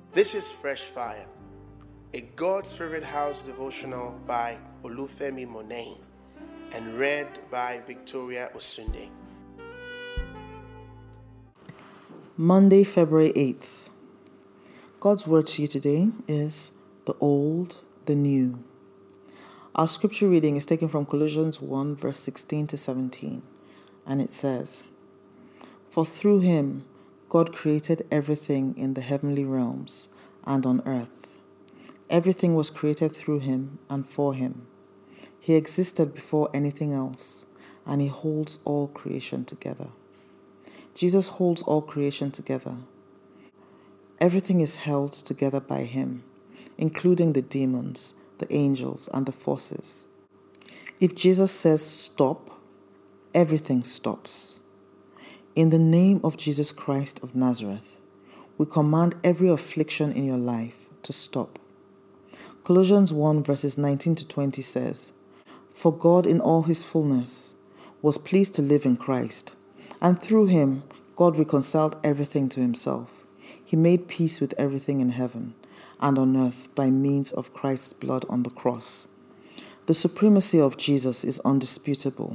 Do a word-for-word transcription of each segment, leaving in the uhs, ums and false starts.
This is Fresh Fire, a God's Favorite House devotional by Olufemi Monain and read by Victoria Osunde. Monday, February eighth. God's word to you today is the old, the new. Our scripture reading is taken from Colossians one, verse sixteen to seventeen, and it says, "For through him God created everything in the heavenly realms and on earth. Everything was created through him and for him. He existed before anything else, and he holds all creation together." Jesus holds all creation together. Everything is held together by him, including the demons, the angels, and the forces. If Jesus says stop, everything stops. In the name of Jesus Christ of Nazareth, we command every affliction in your life to stop. Colossians one verses nineteen to twenty says, "For God in all his fullness was pleased to live in Christ, and through him God reconciled everything to himself. He made peace with everything in heaven and on earth by means of Christ's blood on the cross." The supremacy of Jesus is undisputable.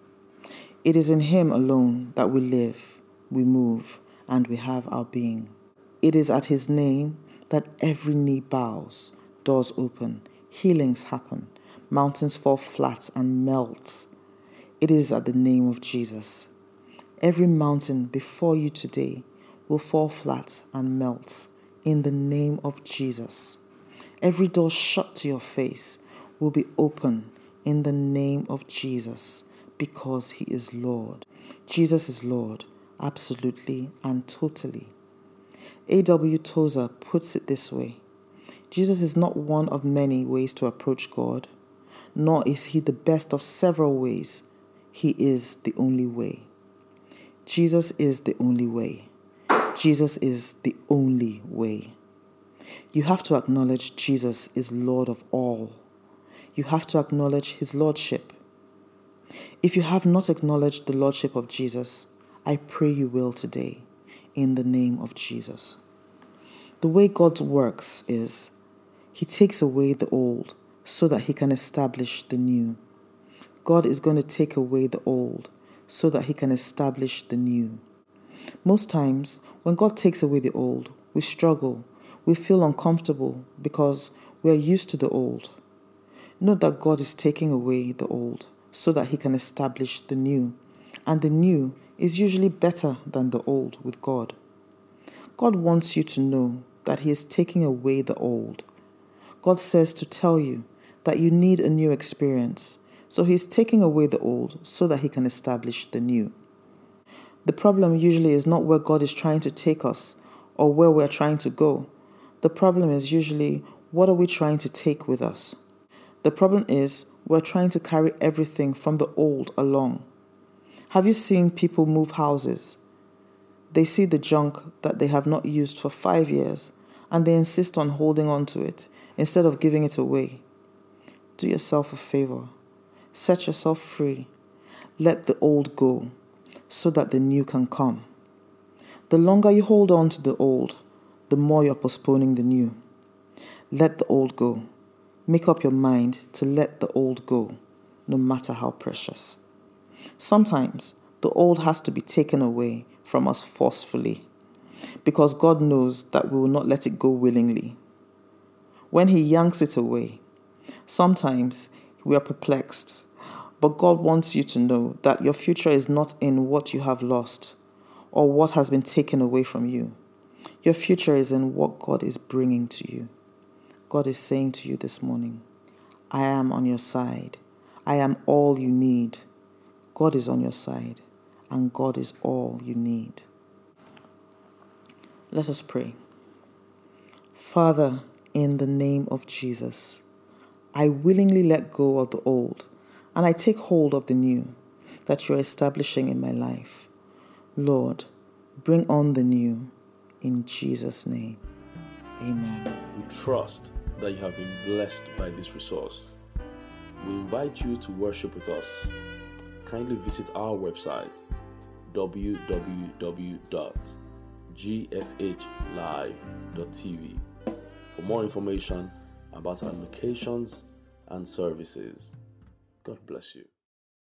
It is in him alone that we live, we move, and we have our being. It is at his name that every knee bows, doors open, healings happen, mountains fall flat and melt. It is at the name of Jesus. Every mountain before you today will fall flat and melt in the name of Jesus. Every door shut to your face will be open in the name of Jesus, because he is Lord. Jesus is Lord, absolutely and totally. A W Tozer puts it this way: Jesus is not one of many ways to approach God, nor is he the best of several ways. He is the only way. Jesus is the only way. Jesus is the only way. You have to acknowledge Jesus is Lord of all. You have to acknowledge his lordship. If you have not acknowledged the lordship of Jesus, I pray you will today, in the name of Jesus. The way God works is, he takes away the old so that he can establish the new. God is going to take away the old so that he can establish the new. Most times, when God takes away the old, we struggle. We feel uncomfortable because we are used to the old. Note that God is taking away the old so that he can establish the new. And the new is usually better than the old with God. God wants you to know that he is taking away the old. God says to tell you that you need a new experience. So he is taking away the old so that he can establish the new. The problem usually is not where God is trying to take us or where we're trying to go. The problem is usually, what are we trying to take with us? The problem is, we're trying to carry everything from the old along. Have you seen people move houses? They see the junk that they have not used for five years and they insist on holding on to it instead of giving it away. Do yourself a favor. Set yourself free. Let the old go so that the new can come. The longer you hold on to the old, the more you're postponing the new. Let the old go. Make up your mind to let the old go, no matter how precious. Sometimes the old has to be taken away from us forcefully, because God knows that we will not let it go willingly. When he yanks it away, sometimes we are perplexed, but God wants you to know that your future is not in what you have lost or what has been taken away from you. Your future is in what God is bringing to you. God is saying to you this morning, I am on your side. I am all you need. God is on your side, and God is all you need. Let us pray. Father, in the name of Jesus, I willingly let go of the old, and I take hold of the new that you're establishing in my life. Lord, bring on the new, in Jesus' name. Amen. We trust that you have been blessed by this resource. We invite you to worship with us. Kindly visit our website, w w w dot g f h live dot t v for more information about our locations and services. God bless you.